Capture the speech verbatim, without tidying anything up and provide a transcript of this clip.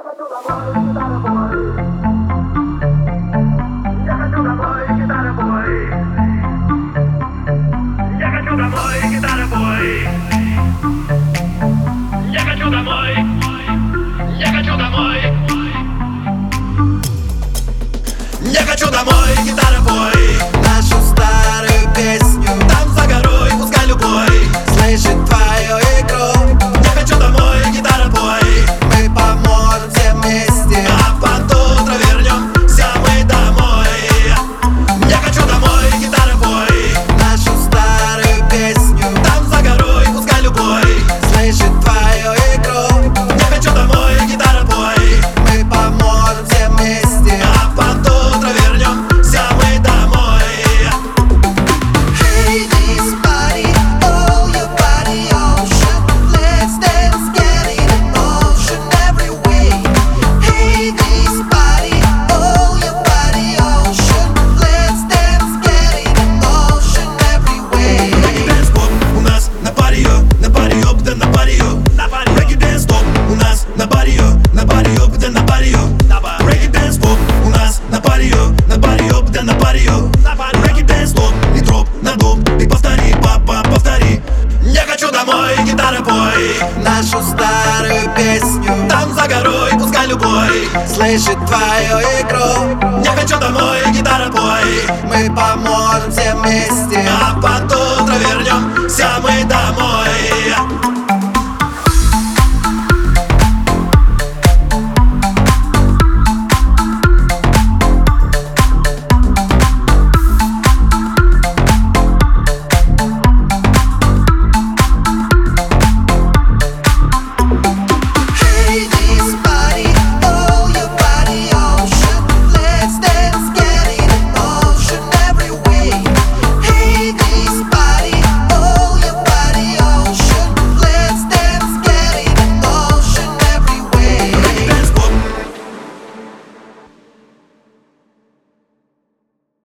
Я хочу домой, гитара-бой, нашу старую песню. Там за горой, пускай любой слышит твою игру. Я хочу домой, гитара-бой, мы поможем все вместе, а под утро вернемся мы домой. Я хочу домой, гитара-бой, нашу старую песню. Там за горой, пускай любой слышит твою игру. Я хочу домой, гитара-бой, мы поможем все вместе, а под утро вернемся мы домой. Hey, this body, oh, your body, ocean. Let's dance, get in motion every way. Hey, this body, oh, your body, ocean. Let's dance, get in motion every way. Reggae dance pop у нас на парио, на парио, да на парио. Reggae dance pop у нас на парио, на парио, да на парио. Reggae dance pop у нас на парио, на парио, да на парио. Reggae dance pop и дроп на доп, ты повтори, папа, повтори. Я хочу домой, гитара-бой, Нашу старую песню там за горой, пускай любой слышит твою игру. Я хочу домой, гитара-бой, Мы поможем все вместе, а под утро вернемся мы домой.